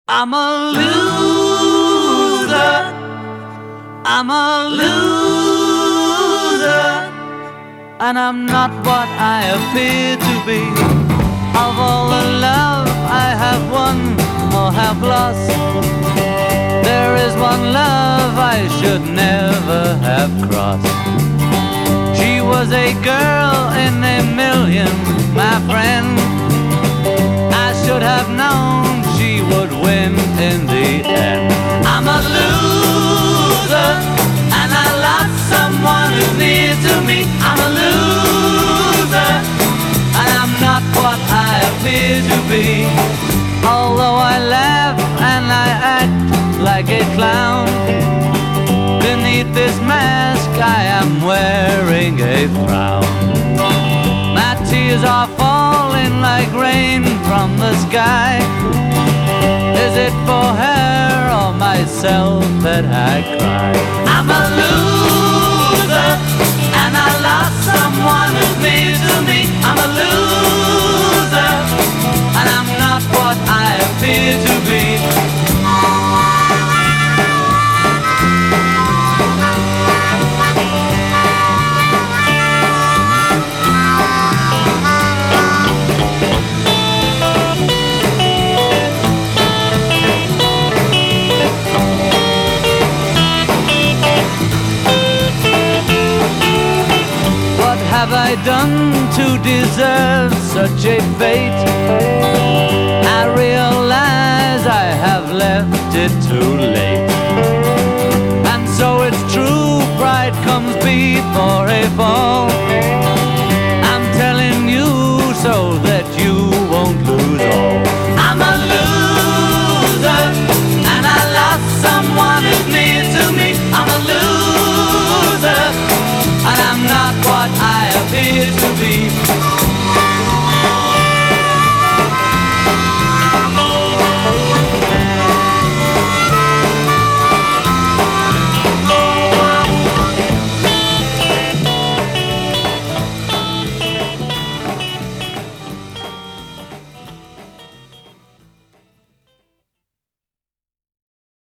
I'm a loser. I'm a loser. And I'm not what I appear to be. Of all the love I have won or have lost, there is one love I should never have crossed. She was a girl in a million, my friend. I should have known she would win in the end. I'm a loser, and I lost someone who's near to me. I'm a loser, and I'm not what I appear to be. Although I laugh and I act like a clown, beneath this mask I am wearing a frown. My tears are falling like rain from the sky. Is it for her or myself that I cry? I'm a loser, and I lost someone who's near to me. I'm a loser, and I'm not what I appear to be. Have I done to deserve such a fate? I realize I have left it too late. And so it's true, pride comes before